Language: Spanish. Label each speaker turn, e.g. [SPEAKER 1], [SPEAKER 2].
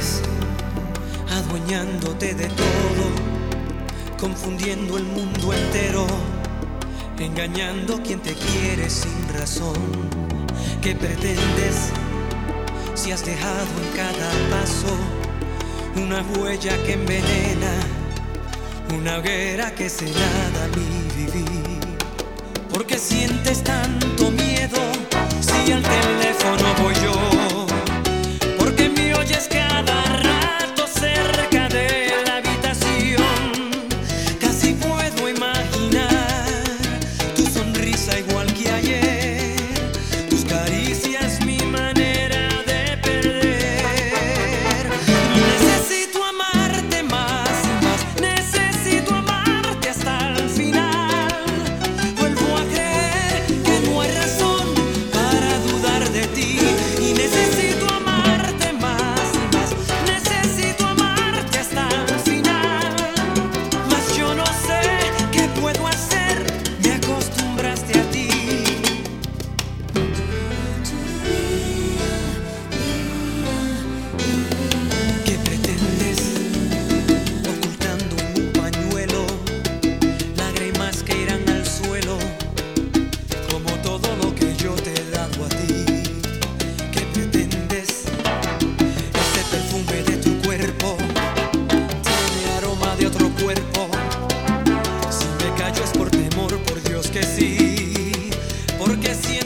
[SPEAKER 1] pretendes, adueñándote de todo, confundiendo el mundo entero, engañando quien te quiere sin razón. ¿Qué pretendes si has dejado en cada paso una huella que envenena, una hoguera que se nada mi vivir? ¿Por qué sientes tanto miedo si al teléfono voy yo? ¿Por qué me oyes cada rato cerca de la habitación? Casi puedo imaginar tu sonrisa igual que ayer, tus caricias mi manera de perder. Necesito amarte más y más, necesito amarte hasta el final. Vuelvo a creer que no hay razón para dudar de ti y necesito amarte más y más, necesito amarte hasta el final. Mas yo no sé qué puedo hacer, me acostumbraste a ti. ¿Qué pretendes ocultando un pañuelo, lágrimas que irán al suelo, como todo lo que yo te he dado a ti? ¿Qué pretendes? Ese perfume de tu cuerpo tiene aroma de otro cuerpo. Si me callo es por temor, por Dios que sí, porque siento